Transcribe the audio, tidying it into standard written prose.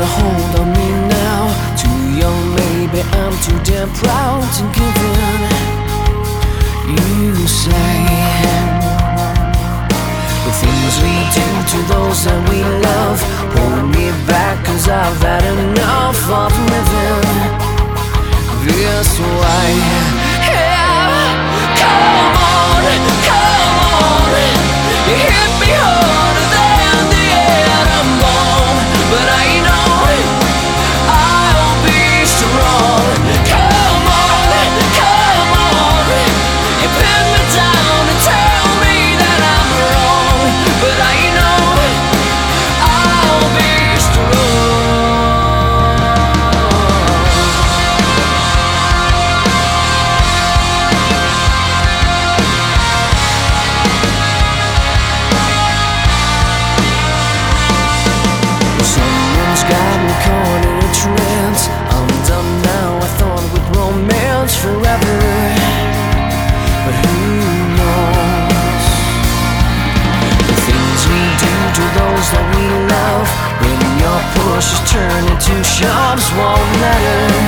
a hold on me now. Too young, maybe I'm too damn proud to give in. You say the things we do to those that we love hold me back, 'cause I've had enough of living this way. Yeah, come on, you hit me harder than the atom bomb, but I know I'll be strong. Come on, you pin me down and tell me that I'm wrong, but I know I'll be got me caught in a trance. I'm done now, I thought with romance forever, but who knows? The things we do to those that we love, when your push is turning to shoves won't matter.